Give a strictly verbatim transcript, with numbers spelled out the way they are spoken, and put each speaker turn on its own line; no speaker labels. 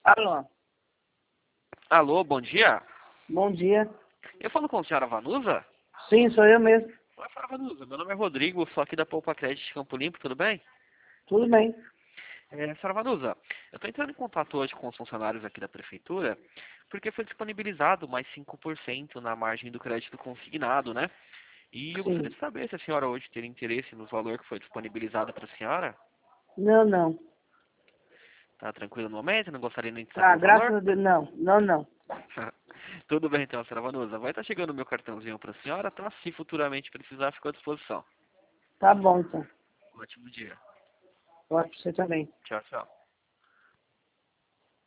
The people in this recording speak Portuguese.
Alô,
Alô, bom dia.
bom dia.
Eu falo com a senhora Vanusa?
Sim, sou eu mesmo.
Oi, senhora Vanusa. Meu nome é Rodrigo, sou aqui da Poupa Crédito de Campo Limpo, tudo bem?
Tudo bem.
É, senhora Vanusa, eu estou entrando em contato hoje com os funcionários aqui da Prefeitura, porque foi disponibilizado mais cinco por cento na margem do crédito consignado, né? E eu gostaria
Sim.
de saber se a senhora hoje teria interesse no valor que foi disponibilizado para a senhora.
Não, não.
Tá tranquilo no momento? Não gostaria nem de saber
Tá,
o
graças
valor?
a Deus. Não, não, não.
Tudo bem então, senhora Vanusa. Vai estar chegando o meu cartãozinho para a senhora, tá? Se futuramente precisar, fico à disposição.
Tá bom, então.
Um ótimo dia.
Pode ser também.
Tchau, tchau.